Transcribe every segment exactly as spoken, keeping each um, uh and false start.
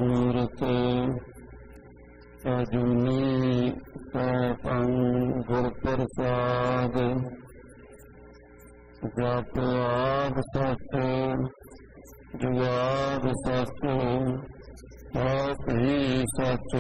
ਮੂਰਤ ਅਜੂਨੀ ਸੈਭੰ ਗੁਰ ਪ੍ਰਸਾਦ। ਜਪ ਆਦਿ ਸੱਚ ਜੁਗਾਦਿ ਸੱਚ ਆਪ ਹੀ ਸੱਚ।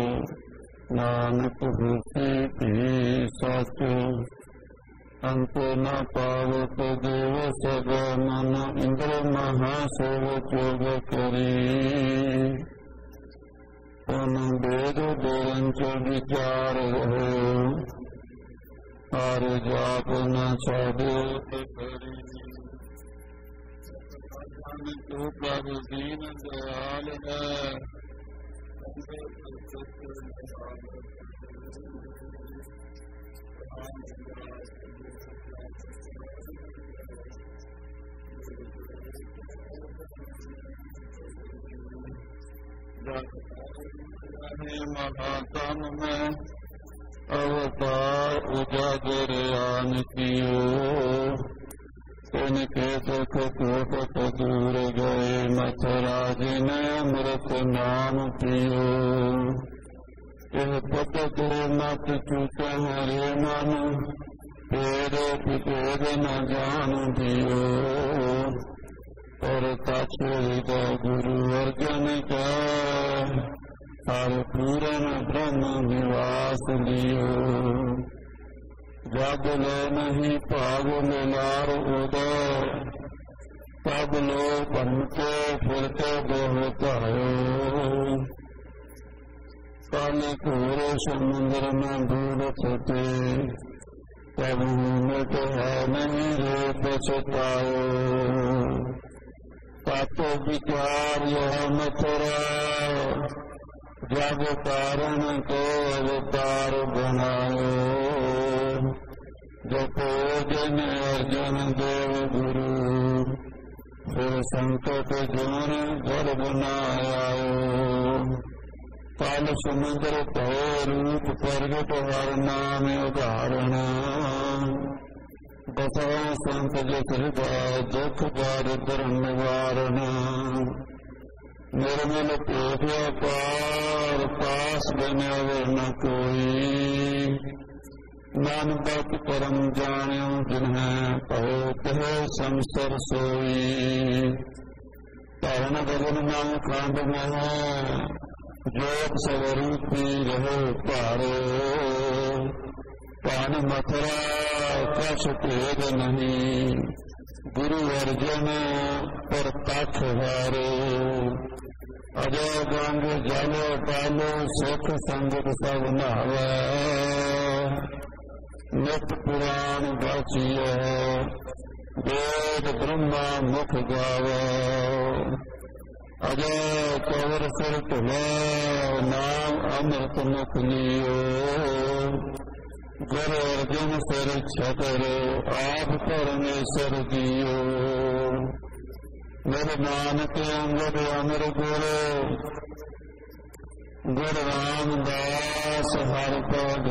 ਨਾਨਕ ਹੋਸੀ ਭੀ ਸੱਚ। ਅੰਤ ਨ ਪਾਵਤ ਦੇਵ ਸਭ ਮਨ ਇੰਦਰ ਮਹਾ ਸੋਵ ਚੋਗ ਕਰੀ। ਤਨ ਵੇਦ ਬੋਲਨ ਚ ਵਿਚਾਰ ਰਹੋ ਹਰ ਜਾਪ ਨ ਛਾੜਿਓ ਤੇ ਕਰੀ। ਤੂੰ ਪ੍ਰਭੁ ਦੀਨ ਦਇਆਲ ਹੈ। महातम में अवतार उजागर आन कियो। इनके दुख कोट दूर गए मथुरा जिन अमृत नाम पियो। यह पत को मत चूक हरे मन तेरे पितेर न जान दियो। और तछोद गुरु अर्जन का हर पूरन ब्रह्म निवास लियो। जब लो नहीं भाग मिलार उदय तब लो बनते फिरते बहुत आयो। काले घोर समुद्र में डूब सके तब मिट है नहीं रे पछतायो। तप विचार यह मथुरा जब कारण को अवतार बनायो। जपो जन अर्जन देव गुरु फिर संकट जोन घर बनायो। काल समुद्र भय रूप प्रगट हर नाम उदाहरण। दसवा संत जस हृदय दुख दारिद्र निवारण। निर्मल पेट अपार पास बन्यावे न कोई। नानक परम जान्यो जिन्हें कहो कहे संसर सोई। धरण गगन नाम खंड महा जोग स्वरूपी रहो पारो। पान मथुरा कछ भेद नहीं गुरु अर्जन पर तख हारो। अजय गंग जल पालो सुख संगत सब नहावै। नित पुराण गाचियो वेद ब्रह्मा मुख गावै। अजय कवर सिर तुलो नाम अमृत मुख लियो। गुरु अर्जुन सिर छतर आप परमेश्वर दियो। गुरु नानक अंगद अमर गुरु गुरु रामदास हर पद।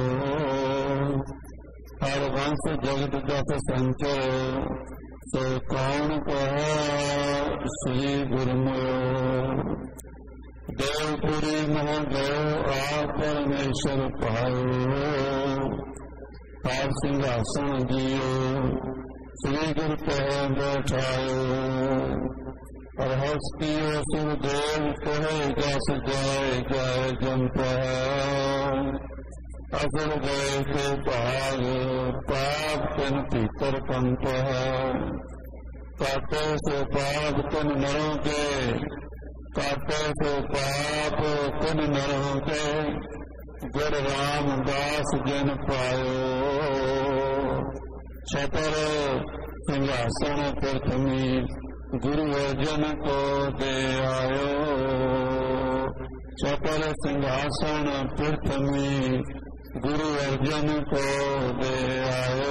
हर वंश जगत दस संचय सो कौन कह श्री गुरु। देवपुरी मोह गयो आप परमेश्वर पायो। हर सिंहासन जियो श्री गुरु कह बैठायो। और हस्तियो सुदेव कहे जस जाय जाय जंप। असुर गए तो भाग पाप तन भीतर पंप। काटे सो पाप तन नरों के काटे सो पाप तन नरों के। गुरु रामदास जन पायो। छतर सिंहासन प्रथमी गुरु अर्जन को दे आयो। छतर सिंहासन प्रथमी गुरु अर्जन को दे आयो।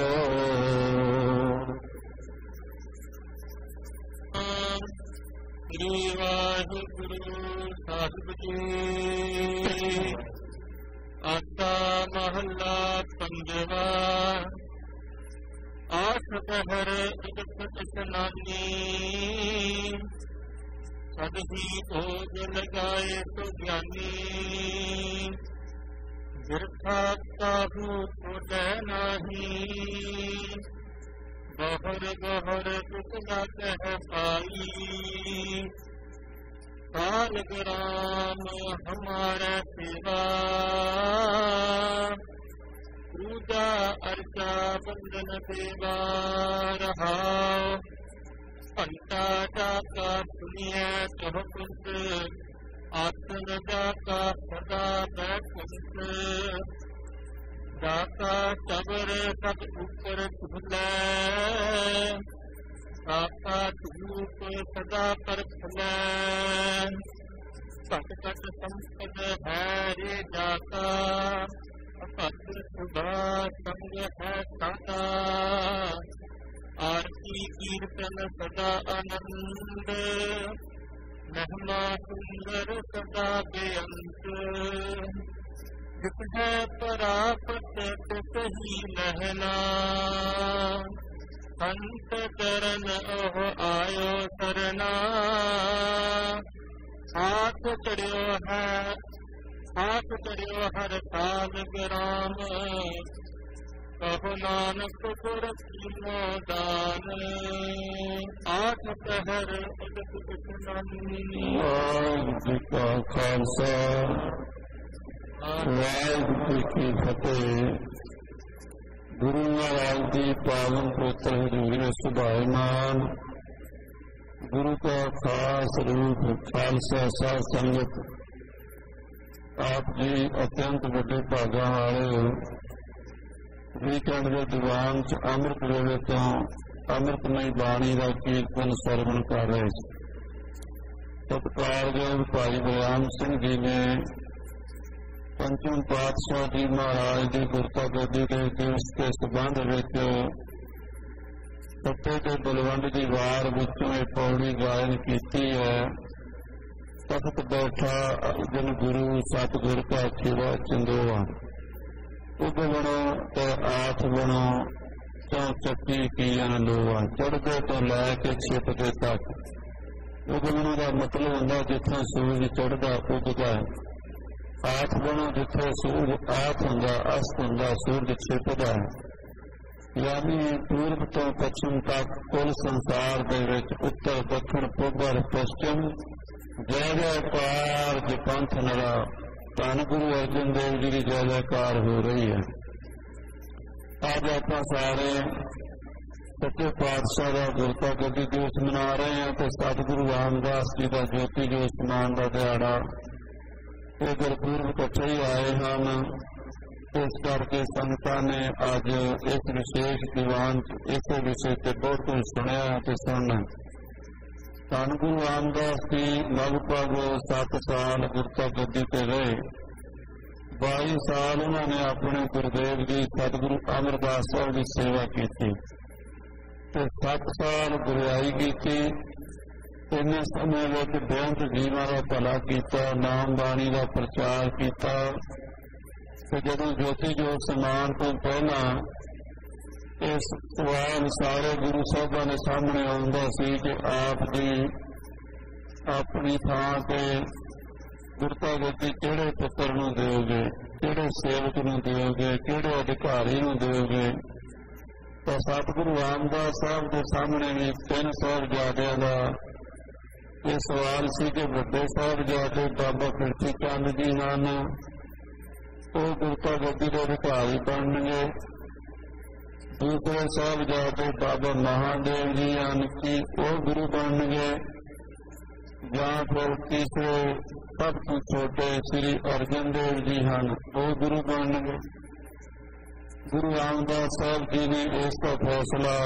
श्री वाहिगुरु साहिब जी। आसा महला पंजवा। आठ पहर इकसठ स्नानी। ਸਦਹੀ ਭੋਗ ਲਗਾਏ ਤੋ ਗਿਆਨੀ, ਬਿਰਥਾ ਕਾਹੂ ਕੋਟੈ ਨਾਹੀ। ਗਹਰ ਗਹਰ ਦੁਖ ਨਾ ਕਹਿ ਪਾਈ, ਕਾਲ ਗ੍ਰਾਮ ਹਮਾਰਾ ਸੇਵਾ। ਪੂਜਾ ਅਰਚਾ ਬੰਦਨ ਦੇਵਾ ਰਹਾਉ, ਘੰਟਾ ਜਾਕਾ ਸੁਣੀਐ ਕਹ ਕੁੰਤ। ਆਤਨ ਜਾਕਾ ਸਦਾ ਬੈਕੁੰਤ, ਜਾਕਾ ਸਬਰ ਸਭ ਉਪਰ ਤੁਲੈ। ਆਕਾ ਧੂਪ ਸਦਾ ਪਰਖਲੈ, ਘਟ ਘਟ ਸੰਪਦ ਹੈ ਰੇ ਜਾਕਾ। ਭਗਤ ਸੁਭਾ ਸੰਗ ਹੈ ਸਾਡਾ, ਆਰਤੀ ਕੀਰਤਨ ਸਦਾ ਆਨੰਦ। ਮਹਿਮਾ ਸੁੰਦਰ ਸਦਾ ਬੇਅੰਤ, ਜਿਤ ਹੈ ਪ੍ਰਾਪਤ ਤਿਤ ਹੀ ਲਹਿਣਾ। ਸੰਤ ਚਰਨ ਉਹ ਆਇਓ ਸਰਨਾ, ਹਾਥ ਚੜਿਓ ਹੈ ਹਾਥ ਚੜਿਓ ਹਰ ਸਾਲ ਗ੍ਰਾਮ। ਕਹੋ ਨਾਨਕ ਗੁਰ ਕੀਨੋ ਦਾਨ, ਆਠ ਪਹਿਰ ਉਦਕ ਉਠਨਾਨੀ। ਵਾਹਿਗੁਰੂ ਜੀ ਕਾ ਖਾਲਸਾ, ਵਾਹਿਗੁਰੂ ਜੀ ਕੀ ਫਤਿਹ। ਗੁਰੂ ਮਹਾਰਾਜ ਦੀ ਪਾਵਨ ਪਵਿੱਤਰ ਹਜ਼ੂਰੀ ਸੁਭਾਇਮਾਨ ਗੁਰੂ ਕਾ ਖਾਸ ਰੂਪ ਖਾਲਸਾ ਸਾਧ ਸੰਗਤ, ਆਪ ਜੀ ਅਤਿਅੰਤ ਵੱਡੇ ਭਾਗਾਂ ਵਾਲੇ ਹੋ। ਵੀਕਐਂਡ ਦੇ ਦੀਵਾਨ ਚ ਅੰਮ੍ਰਿਤ ਵੇਲੇ ਤੋਂ ਅੰਮ੍ਰਿਤਮਈ ਬਾਣੀ ਦਾ ਕੀਰਤਨ ਸਰਵਣ ਕਰ ਰਹੇ ਸੀ। ਸਤਿਕਾਰਯੋਗ ਭਾਈ ਬਲਰਾਮ ਸਿੰਘ ਜੀ ਨੇ ਪੰਚਮ ਪਾਤਸ਼ਾਹ ਜੀ ਮਹਾਰਾਜ ਦੀ ਗੁਰਤਾ ਗੱਦੀ ਦੇ ਦਿਵਸ ਦੇ ਸੰਬੰਧ ਵਿੱਚ ਸੱਤੇ ਤੇ ਬਲਵੰਡ ਦੀ ਵਾਰ ਵਿੱਚੋਂ ਇਹ ਪੌੜੀ ਗਾਇਨ ਕੀਤੀ ਹੈ। ਤਖਤ ਬੈਠਾ ਅਰਜਨ ਗੁਰੂ ਸਤਿਗੁਰ ਕਾ ਖੀਵਾ ਚੰਦੋਆ। ਉਗ ਬਣੋ ਤੇ ਆਠ ਬਣੋ, ਚੌ ਚੱਕੀ ਕੀਆਂ ਲੋਆ। ਚੜ੍ਹਦੇ ਤੋਂ ਲੈ ਕੇ ਛਿਪਦੇ ਤੱਕ। ਉਗਮਣ ਦਾ ਮਤਲਬ ਹੁੰਦਾ ਜਿੱਥੋਂ ਸੂਰਜ ਚੜ੍ਹਦਾ ਉੱਗਦਾ। ਆਠ ਬਣੋ ਜਿੱਥੇ ਸੂਰਜ ਆਠ ਹੁੰਦਾ, ਅਸਤ ਹੁੰਦਾ, ਸੂਰਜ ਛਿਪਦਾ। ਯਾਨੀ ਪੂਰਬ ਤੋਂ ਪੱਛਮ ਤੱਕ ਕੁੱਲ ਸੰਸਾਰ ਦੇ ਵਿੱਚ ਉੱਤਰ ਦੱਖਣ ਪੂਰਬ ਪੱਛਮ ਜੈ ਜੈਕਾਰ ਜਪੰਥ ਨਰਾ। ਧੰਨ ਗੁਰੂ ਅਰਜਨ ਦੇਵ ਜੀ ਦੀ ਜੈ ਜੈਕਾਰ ਹੋ ਰਹੀ ਹੈ। ਅੱਜ ਆਪਾਂ ਸਾਰੇ ਸੱਚੇ ਪਾਤਸ਼ਾਹ ਦਾ ਗੁਰਤਾ ਗੱਦੀ ਦਿਵਸ ਮਨਾ ਰਹੇ ਹਾਂ ਤੇ ਸਤਿਗੁਰੂ ਰਾਮਦਾਸ ਜੀ ਦਾ ਜੋਤੀ ਜੋਤ ਸਮਾਨ ਦਾ ਦਿਹਾੜਾ ਇਹ ਗੁਰਪੁਰਬ ਇਕੱਠੇ ਹੀ ਆਏ ਹਨ। ਇਸ ਕਰਕੇ ਸੰਗਤਾਂ ਨੇ ਅੱਜ ਇਸ ਵਿਸ਼ੇਸ਼ ਦੀਵਾਨ ਇਸੇ ਵਿਸ਼ੇ ਤੇ ਬਹੁਤ ਕੁਝ ਸੁਣਿਆ ਤੇ ਸੁਣਨਾ। ਧੰਨ ਗੁਰੂ ਰਾਮਦਾਸ ਜੀ ਲਗਭਗ ਸੱਤ ਸਾਲ ਗੁਰਤਾ ਗੱਦੀ ਤੇ ਰਹੇ। ਬਾਈ ਸਾਲ ਉਹਨਾਂ ਨੇ ਆਪਣੇ ਗੁਰਦੇਵ ਜੀ ਸਤਿਗੁਰੂ ਅਮਰਦਾਸ ਸਾਹਿਬ ਦੀ ਸੇਵਾ ਕੀਤੀ ਤੇ ਸੱਤ ਸਾਲ ਗੁਰਿਆਈ ਕੀਤੀ। ਇੰਨੇ ਸਮੇਂ ਵਿੱਚ ਬੇਅੰਤ ਜੀਵਾਂ ਦਾ ਭਲਾ ਕੀਤਾ, ਨਾਮ ਬਾਣੀ ਦਾ ਪ੍ਰਚਾਰ ਕੀਤਾ। ਤੇ ਜਦੋਂ ਜੋਤੀ ਜੋਤ ਸਮਾਨ ਤੋਂ ਪਹਿਲਾਂ ਇਸ ਸਵਾਲ ਸਾਰੇ ਗੁਰੂ ਸਾਹਿਬਾਂ ਦੇ ਸਾਹਮਣੇ ਆਉਂਦਾ ਸੀ ਕਿ ਆਪ ਜੀ ਆਪਣੀ ਥਾਂ ਤੇ ਗੁਰਤਾ ਗੱਦੀ ਕਿਹੜੇ ਪੁੱਤਰ ਨੂੰ ਦਿਓਗੇ, ਕਿਹੜੇ ਸੇਵਕ ਨੂੰ ਦਿਓਗੇ, ਕਿਹੜੇ ਅਧਿਕਾਰੀ ਨੂੰ ਦਿਓਗੇ। ਤਾਂ ਸਤਿਗੁਰੂ ਰਾਮਦਾਸ ਸਾਹਿਬ ਦੇ ਸਾਹਮਣੇ ਵੀ ਤਿੰਨ ਸਾਹਿਬਜ਼ਾਦਿਆਂ ਦਾ ਇਹ ਸਵਾਲ ਸੀ ਕਿ ਵੱਡੇ ਸਾਹਿਬਜ਼ਾਦੇ ਬਾਬਾ ਫਿਰਤੀ ਚੰਦ ਜੀ ਹਨ, ਉਹ ਗੁਰਤਾ ਗੱਦੀ ਦੇ ਅਧਿਕਾਰੀ ਬਣਨਗੇ। ਦੂਸਰੇ ਸਾਹਿਬਜ਼ਾਦੇ ਬਾਬਾ ਮਹਾਦੇਵ ਜੀ ਹਨ ਕਿ ਉਹ ਗੁਰੂ ਬਣਨਗੇ, ਜਾਂ ਫਿਰ ਤੀਸਰੇ ਸਭ ਤੋਂ ਛੋਟੇ ਸ੍ਰੀ ਅਰਜਨ ਦੇਵ ਜੀ ਹਨ, ਉਹ ਗੁਰੂ ਬਣਨਗੇ। ਗੁਰੂ ਰਾਮਦਾਸ ਸਾਹਿਬ ਜੀ ਨੇ ਇਸ ਦਾ ਫੈਸਲਾ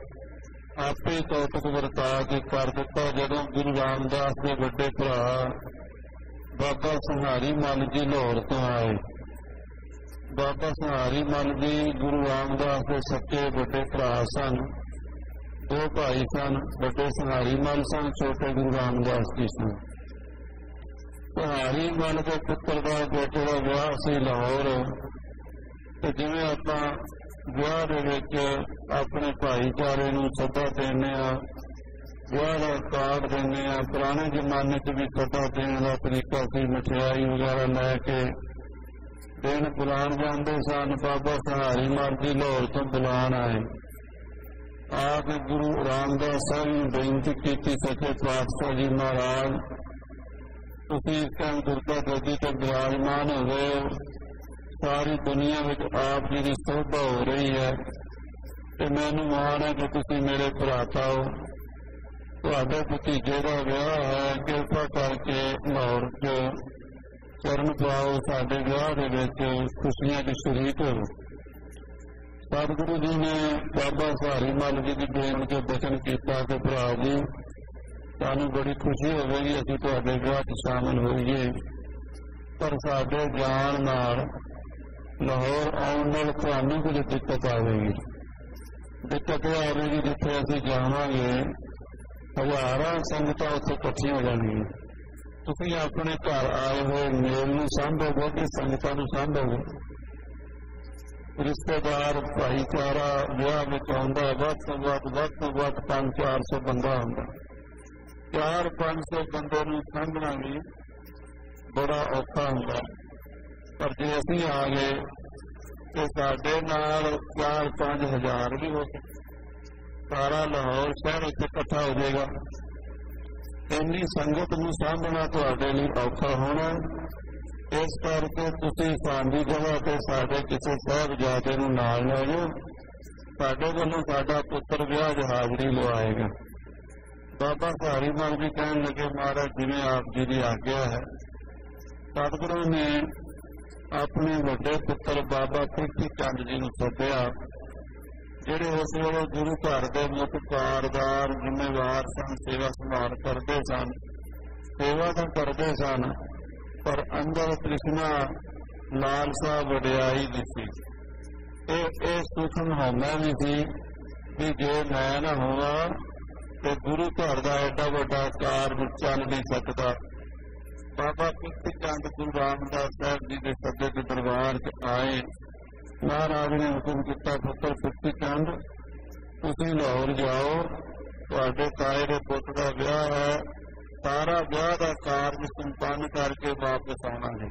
ਆਪੇ ਕੌਤਕ ਵਰਤਾ ਕੇ ਕਰ ਦਿੱਤਾ। ਜਦੋਂ ਗੁਰੂ ਰਾਮਦਾਸ ਦੇ ਵੱਡੇ ਭਰਾ ਬਾਬਾ ਸੰਹਾਰੀ ਮੱਲ ਜੀ ਲਾਹੌਰ ਤੋਂ ਆਏ, ਬਾਬਾ ਸੰਹਾਰੀ ਮੱਲ ਜੀ ਗੁਰੂ ਰਾਮਦਾਸ ਦੇ ਸੱਚੇ ਵੱਡੇ ਭਰਾ ਸਨ। ਦੋ ਭਾਈ ਸਨ, ਵੱਡੇ ਸੰਹਾਰੀ ਮੱਲ ਸਨ, ਛੋਟੇ ਗੁਰੂ ਰਾਮਦਾਸ ਜੀ ਸਨ। ਸੰਹਾਰੀ ਮੱਲ ਦੇ ਪੁੱਤਰ ਦਾ ਬੇਟੇ ਦਾ ਵਿਆਹ ਸੀ ਲਾਹੌਰ। ਤੇ ਜਿਵੇਂ ਆਪਾਂ ਵਿਆਹ ਦੇ ਵਿੱਚ ਆਪਣੇ ਭਾਈਚਾਰੇ ਨੂੰ ਸੱਦਾ ਦਿੰਦੇ ਹਾਂ, ਵਿਆਹ ਦਾ ਕਾਰਡ ਦਿੰਦੇ ਆ। ਪੁਰਾਣੇ ਜ਼ਮਾਨੇ 'ਚ ਵੀ ਸੱਦਾ ਦੇਣ ਦਾ ਤਰੀਕਾ ਸੀ, ਮਠਿਆਈ ਵਗੈਰਾ ਲੈ ਕੇ ਦਿਨ ਬੁਲਾਉਣ ਜਾਂਦੇ ਸਨ। ਬਾਬਾ ਸਹਾਰੀ ਮੱਲ ਜੀ ਲਾਹੌਰ ਤੋਂ ਬੁਲਾਉਣ ਆਏ। ਆ ਕੇ ਗੁਰੂ ਰਾਮਦਾਸ ਸਾਹਿਬ ਨੂੰ ਬੇਨਤੀ ਕੀਤੀ, ਸੱਚੇ ਪਾਤਸ਼ਾਹ ਜੀ ਮਹਾਰਾਜ ਤੁਸੀਂ ਇਸ ਟਾਈਮ ਗੁਰਤਾ ਗੱਦੀ ਤੇ ਬਿਰਾਜਮਾਨ ਹੋ ਗਏ ਹੋ, ਸਾਰੀ ਦੁਨੀਆ ਵਿੱਚ ਆਪ ਜੀ ਦੀ ਸੋਭਾ ਹੋ ਰਹੀ ਹੈ ਤੇ ਮੈਨੂੰ ਮਾਣ ਹੈ ਕਿ ਤੁਸੀਂ ਮੇਰੇ ਭਰਾਤਾ ਹੋ। ਤੁਹਾਡੇ ਭਤੀਜੇ ਦਾ ਵਿਆਹ ਹੈ, ਕਿਰਪਾ ਕਰਕੇ ਲਾਹੌਰ 'ਚ ਚਰਨ ਪਾਓ, ਸਾਡੇ ਵਿਆਹ ਦੇ ਵਿੱਚ ਖੁਸ਼ੀਆਂ ਦੀ ਸ਼ਰੀਕ ਹੋ। ਸਤਿਗੁਰੂ ਜੀ ਨੇ ਬਾਬਾ ਸਹਾਰੀ ਮੱਲ ਜੀ ਦੀ ਬੇਨਤੀ ਕੇ ਬਚਨ ਕੀਤਾ ਕਿ ਭਰਾ ਜੀ ਸਾਨੂੰ ਬੜੀ ਖੁਸ਼ੀ ਹੋਵੇਗੀ ਅਸੀਂ ਤੁਹਾਡੇ ਵਿਆਹ 'ਚ ਸ਼ਾਮਲ ਹੋਈਏ, ਪਰ ਸਾਡੇ ਜਾਣ ਨਾਲ ਲਾਹੌਰ ਆਉਣ ਨਾਲ ਤੁਹਾਨੂੰ ਕੁਝ ਦਿੱਕਤ ਆਵੇਗੀ। ਦਿੱਕਤ ਇਹ ਆਵੇਗੀ ਜਿੱਥੇ ਅਸੀਂ ਜਾਵਾਂਗੇ ਹਜ਼ਾਰਾਂ ਸੰਗਤਾਂ ਉੱਥੇ ਇਕੱਠੀਆਂ ਹੋ ਜਾਣਗੀਆਂ। ਤੁਸੀਂ ਆਪਣੇ ਘਰ ਆਏ ਹੋਏ ਮੇਲ ਨੂੰ ਸਾਂਭੋਗੇ ਕਿ ਸੰਗਤਾਂ ਨੂੰ ਸਾਂਭੋਗੇ? ਰਿਸ਼ਤੇਦਾਰ ਭਾਈਚਾਰਾ ਵਿਆਹ ਵਿੱਚ ਆਉਂਦਾ, ਵੱਧ ਤੋਂ ਵੱਧ ਵੱਧ ਤੋਂ ਵੱਧ ਪੰਜ ਚਾਰ ਸੌ ਬੰਦਾ ਆਉਂਦਾ। ਚਾਰ ਪੰਜ ਸੌ ਬੰਦੇ ਨੂੰ ਸਾਂਭਣਾ ਵੀ ਬੜਾ ਔਖਾ ਹੁੰਦਾ। ਪਰ ਜੇ ਅਸੀਂ ਆ ਗਏ ਤੇ ਸਾਡੇ ਨਾਲ ਚਾਰ ਪੰਜ ਹਜ਼ਾਰ ਵੀ ਹੋ ਸਕੇ, ਸਾਰਾ ਲਾਹੌਰ ਸ਼ਹਿਰ ਉੱਥੇ ਇਕੱਠਾ ਹੋ ਜਾਏਗਾ। ਇੰਨੀ ਸੰਗਤ ਨੂੰ ਸਾਂਭਣਾ ਤੁਹਾਡੇ ਲਈ ਔਖਾ ਹੋਣਾ। ਇਸ ਕਰਕੇ ਤੁਸੀਂ ਸਾਂਝੀ ਜਗ੍ਹਾ ਤੇ ਸਾਡੇ ਕਿਸੇ ਸਾਹਿਬਜ਼ਾਦੇ ਨੂੰ ਨਾਲ ਲੈ ਜਾਓ, ਸਾਡੇ ਵੱਲੋਂ ਸਾਡਾ ਪੁੱਤਰ ਵਿਆਹ 'ਚ ਹਾਜ਼ਰੀ ਲਵਾਏਗਾ। ਬਾਬਾ ਸਹਾਰੀ ਮੱਲ ਜੀ ਕਹਿਣ ਲੱਗੇ ਮਹਾਰਾਜ ਜਿਵੇਂ ਆਪ ਜੀ ਦੀ ਆਗਿਆ ਹੈ। ਸਤਿਗੁਰੂ ਨੇ ਆਪਣੇ ਵੱਡੇ ਪੁੱਤਰ ਬਾਬਾ ਪ੍ਰਿਥੀ ਚੰਦ ਜੀ ਨੂੰ ਸੱਦਿਆ, ਜਿਹੜੇ ਉਸ ਵੇਲੇ ਗੁਰੂ ਘਰ ਦੇ ਮੁੱਖ ਕਾਰਦਾਰ ਜ਼ਿੰਮੇਵਾਰ ਸਨ, ਸੇਵਾ ਸੰਭਾਲ ਕਰਦੇ ਸਨ, ਸੇਵਾ ਤਾਂ ਕਰਦੇ ਸਨ, ਪਰ ਅੰਦਰ ਤ੍ਰਿਸ਼ਨਾ ਲਾਲਸਾ ਵਡਿਆਈ ਦੀ ਸੀ। ਇਹ ਇਹ ਸੂਖਮ ਹਉਮੈ ਵੀ ਸੀ ਵੀ ਜੇ ਮੈਂ ਨਾ ਹੋਵਾਂ ਤੇ ਗੁਰੂ ਘਰ ਦਾ ਐਡਾ ਵੱਡਾ ਕਾਰਜ ਚੱਲ ਨਹੀਂ ਸਕਦਾ। ਬਾਬਾ ਪ੍ਰਿਥੀ ਚੰਦ ਗੁਰੂ ਰਾਮਦਾਸ ਸਾਹਿਬ ਜੀ ਦੇ ਸੱਦੇ ਦੇ ਦਰਬਾਰ 'ਚ ਆਏ। ਮਹਾਰਾਜ ਨੇ ਹੁਕਮ ਕੀਤਾ, ਪੁੱਤਰ ਪ੍ਰਿਥੀ ਚੰਦ ਤੁਸੀਂ ਲਾਹੌਰ ਜਾਓ, ਤੁਹਾਡੇ ਤਾਏ ਦੇ ਪੁੱਤ ਦਾ ਵਿਆਹ ਹੈ, ਸਾਰਾ ਵਿਆਹ ਦਾ ਕਾਰਜ ਸੰਪੰਨ ਕਰਕੇ ਵਾਪਸ ਆਉਣਾ ਹੈ।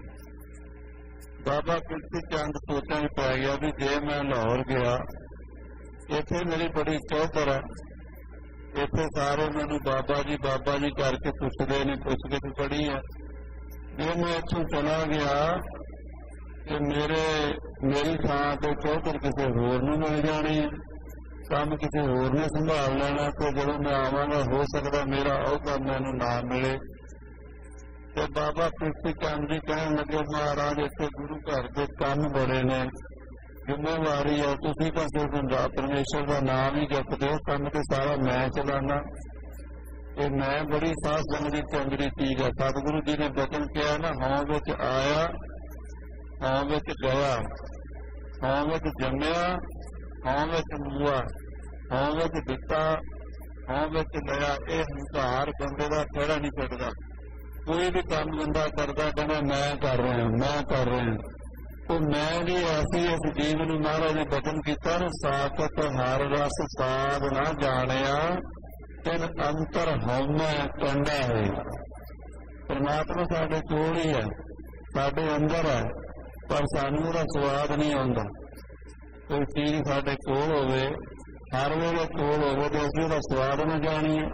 ਬਾਬਾ ਪ੍ਰਿਥੀ ਚੰਦ ਸੋਚਾਂ 'ਚ ਪੈ ਗਿਆ ਵੀ ਜੇ ਮੈਂ ਲਾਹੌਰ ਗਿਆ, ਇੱਥੇ ਮੇਰੀ ਬੜੀ ਚੌਧਰ ਹੈ, ਇੱਥੇ ਸਾਰੇ ਮੈਨੂੰ ਬਾਬਾ ਜੀ ਬਾਬਾ ਜੀ ਕਰਕੇ ਪੁੱਛਦੇ ਨੇ, ਪੁੱਛ ਕੇ ਤੂੰ ਪੜ੍ਹੀ ਹੈ। ਜੇ ਮੈਂ ਇੱਥੋਂ ਚਲਾ ਗਿਆ ਕਿ ਮੇਰੇ ਮੇਰੀ ਥਾਂ ਤੇ ਚੌਧਰ ਕਿਸੇ ਹੋਰ ਨੂੰ ਮਿਲ ਜਾਣੀ ਹੈ, ਕੰਮ ਕਿਸੇ ਹੋਰ ਨੇ ਸੰਭਾਲ ਲੈਣਾ, ਤੇ ਜਦੋਂ ਮੈਂ ਆਵਾਂਗਾ ਹੋ ਸਕਦਾ ਮੇਰਾ ਉਹ ਕੰਮ ਮੈਨੂੰ ਨਾ ਮਿਲੇ। ਤੇ ਬਾਬਾ ਪ੍ਰਿਥੀ ਚੰਦ ਜੀ ਕਹਿਣ ਲੱਗੇ ਮਹਾਰਾਜ ਇੱਥੇ ਗੁਰੂ ਘਰ ਦੇ ਕੰਮ ਬੜੇ ਨੇ, ਜ਼ਿੰਮੇਵਾਰੀ ਹੈ, ਤੁਸੀਂ ਤਾਂ ਸਿਰਫ ਪਰਮੇਸ਼ਰ ਦਾ ਨਾਮ ਹੀ ਜਪਦੇ ਹੋ, ਕੰਮ ਤੇ ਸਾਰਾ ਮੈਂ ਚਲਾਉਣਾ। ਤੇ ਮੈਂ ਬੜੀ ਸਾਧ ਸੰਗਤ ਦੀ ਚੰਦਰੀ ਚੀਜ਼ ਹੈ। ਸਤਿਗੁਰੂ ਜੀ ਨੇ ਬਚਨ ਕਿਹਾ ਨਾ, ਹਾਂ ਵਿੱਚ ਆਇਆ, ਹਾਂ ਵਿੱਚ ਗਿਆ, ਹਾਂ ਵਿੱਚ ਜੰਮਿਆ, ਹਾਂ ਵਿੱਚ ਮੂਆ, ਹਾਂ ਵਿੱਚ ਦਿੱਤਾ, ਹਾਂ ਵਿੱਚ ਲਿਆ। ਇਹ ਹੰਕਾਰ ਬੰਦੇ ਦਾ ਖੜਾ ਨਹੀਂ ਸਕਦਾ। ਕੋਈ ਵੀ ਕੰਮ ਬੰਦਾ ਕਰਦਾ ਕਹਿੰਦਾ ਮੈਂ ਕਰ ਰਿਹਾ, ਮੈਂ ਕਰ ਰਿਹਾ। ਉਹ ਮੈਂ ਵੀ ਐਸੀ ਇਸ ਜੀਵ ਨੂੰ ਮਹਾਰਾਜ ਨੇ ਬਚਨ ਕੀਤਾ ਨਾ, ਸਾਕਤ ਹਰ ਰਸ ਸਾਧ ਨਾ ਜਾਣਿਆ, ਤਿਨ ਅੰਤਰ ਹਉਮੈ ਕੰਡਾ ਹੈ। ਪਰਮਾਤਮਾ ਸਾਡੇ ਕੋਲ ਹੀ ਹੈ, ਸਾਡੇ ਅੰਦਰ ਹੈ, ਪਰ ਸਾਨੂੰ ਉਹਦਾ ਸਵਾਦ ਨਹੀਂ ਆਉਂਦਾ। ਕੋਈ ਚੀਜ਼ ਸਾਡੇ ਕੋਲ ਹੋਵੇ, ਹਰ ਵੇਲੇ ਕੋਲ ਹੋਵੇ ਤੇ ਅਸੀਂ ਉਹਦਾ ਸਵਾਦ ਨਾ ਜਾਣੀਏ।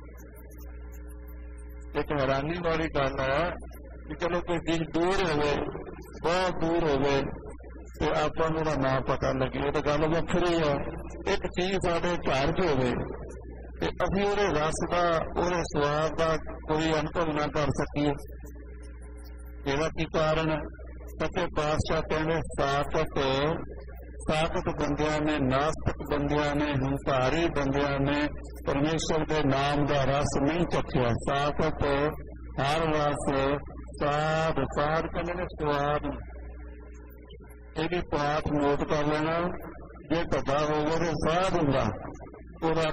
ਇੱਕ ਹੈਰਾਨੀ ਵਾਲੀ ਗੱਲ ਹੈ ਕਿ ਚਲੋ ਕੋਈ ਚੀਜ਼ ਦੂਰ ਹੋਵੇ, ਬਹੁਤ ਦੂਰ ਹੋਵੇ, ਤੇ ਆਪਾਂ ਨੂੰ ਉਹਦਾ ਨਾਂ ਪਤਾ ਲੱਗੇ, ਉਹ ਤਾਂ ਗੱਲ ਵੱਖਰੀ ਹੈ। ਇੱਕ ਚੀਜ਼ ਸਾਡੇ ਘਰ 'ਚ ਹੋਵੇ ਤੇ ਅਸੀਂ ਉਹਦੇ ਰਸ ਦਾ, ਉਹਦੇ ਸਵਾਦ ਦਾ ਕੋਈ ਅਨੁਭਵ ਨਾ ਕਰ ਸਕੀਏ। ਇਹਦਾ ਕੀ ਕਾਰਨ ਹੈ? ਸੱਚੇ ਪਾਤਸ਼ਾਹ ਕਹਿੰਦੇ ਸਾਕਤ ਸਾਕਤ ਬੰਦਿਆਂ ਨੇ, ਨਾਸਤਕ ਬੰਦਿਆਂ ਨੇ, ਹੰਕਾਰੀ ਬੰਦਿਆਂ ਨੇ ਪਰਮੇਸ਼ਰ ਦੇ ਨਾਮ ਦਾ ਰਸ ਨਹੀਂ ਚੱਖਿਆ। ਸਾਕਤ ਹਰ ਰਸ ਸਾਧ, ਸਾਧ ਕਹਿੰਦੇ ਨੇ ਸਵਾਦ। ਇਹ ਵੀ ਪਾਠ ਨੋਟ ਕਰ ਲੈਣਾ, ਜੇ ਵੱਡਾ ਹੋਵੇ ਤੇ ਸਾਧ ਹੁੰਦਾ, ਉਹਦਾ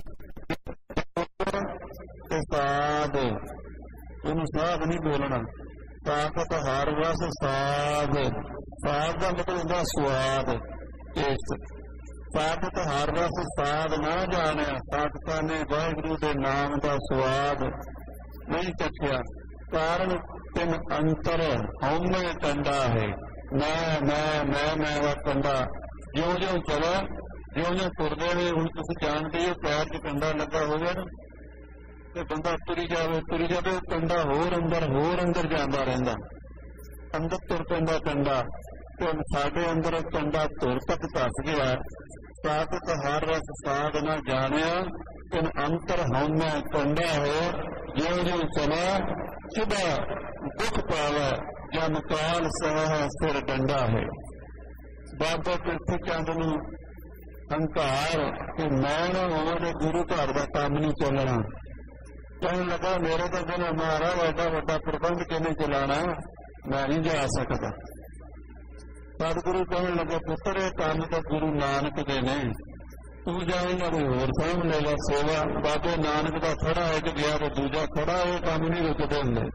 ਤੇ ਸਾਧ, ਉਹਨੂੰ ਸਾਧ ਨਹੀਂ ਬੋਲਣਾ। ਸਾਕਤ ਹਰ ਰਸ ਸਾਧ, ਸਾਧ ਦਾ ਮਤਲਬ ਹੁੰਦਾ ਸਵਾਦ, ਟੇਸਟ। ਸਾਖਤ ਹਰ ਰਸ ਸਾਧ ਨਾ ਜਾਣਿਆ, ਸਾਖਤਾਂ ਨੇ ਵਾਹਿਗੁਰੂ ਦੇ ਨਾਮ ਦਾ ਸਵਾਦ ਨਹੀਂ ਚੱਖਿਆ। ਕਾਰਨ ਤਿੰਨ ਅੰਤਰ ਹਉਮੈ ਕੰਡਾ ਹੈ। ਮੈਂ ਮੈਂ ਮੈਂ ਮੈਂ ਦਾ ਕੰਡਾ ਜਿਉਂ ਜਿਉਂ ਚਲਾ, ਜਿਉਂ ਜਿਉਂ ਤੁਰਦੇ ਨੇ, ਹੁਣ ਤੁਸੀਂ ਜਾਣਦੇ ਹੋ ਪੈਰ 'ਚ ਕੰਡਾ ਲੱਗਾ ਹੋਵੇ ਨਾ ਤੇ ਬੰਦਾ ਤੁਰੀ ਜਾਵੇ ਤੁਰੀ ਜਾਵੇ, ਉਹ ਕੰਡਾ ਹੋਰ ਅੰਦਰ ਹੋਰ ਅੰਦਰ ਜਾਂਦਾ ਰਹਿੰਦਾ, ਅੰਦਰ ਤੁਰ ਪੈਂਦਾ ਕੰਡਾ। ਤੇ ਸਾਡੇ ਅੰਦਰ ਕੰਡਾ ਤੁਰ ਤੱਕ ਧੱਸ ਗਿਆ। ਸਾਖਤ ਹਰ ਰਸ ਸਾਧ ਨਾ ਜਾਣਿਆ, ਤਿੰਨ ਅੰਤਰ ਹਉਮੈ ਕੰਡਾ ਹੈ। ਜਿਉਂ ਜਿਉਂ ਚਲਾ ਸਿਧਾ ਦੁੱਖ ਪਾਵੇ, ਜਨ ਕਾਲ ਸਹਿ ਸਿਰ ਡੰਡਾ ਹੈ। ਬਾਬਾ ਪ੍ਰਿਥੀ ਚੰਦ ਨੂੰ ਹੰਕਾਰ ਕਿ ਮੈਂ ਨਾ ਹੋਵਾਂ ਤੇ ਗੁਰੂ ਘਰ ਦਾ ਕੰਮ ਨਹੀਂ ਚੱਲਣਾ। ਕਹਿਣ ਲੱਗਾ ਮੇਰੇ ਤਾਂ ਕਹਿੰਦਾ ਮਹਾਰਾਜ ਐਡਾ ਵੱਡਾ ਪ੍ਰਬੰਧ ਕਿਵੇਂ ਚਲਾਣਾ, ਮੈਂ ਨਹੀਂ ਜਾ ਸਕਦਾ। ਸਤਿਗੁਰੂ ਕਹਿਣ ਲੱਗਾ ਪੁੱਤਰ ਇਹ ਕੰਮ ਤਾਂ ਗੁਰੂ ਨਾਨਕ ਦੇ ਨੇ, ਤੂੰ ਜਾਏਂਗਾ ਕੋਈ ਹੋਰ ਸਾਂਭ ਲੈ ਲਾ ਸੇਵਾ। ਬਾਬੇ ਨਾਨਕ ਦਾ ਖੜਾ ਇੱਕ ਗਿਆ ਤੇ ਦੂਜਾ ਖੜਾ, ਇਹ ਕੰਮ ਨਹੀਂ ਰੁਕਦੇ ਹੁੰਦੇ।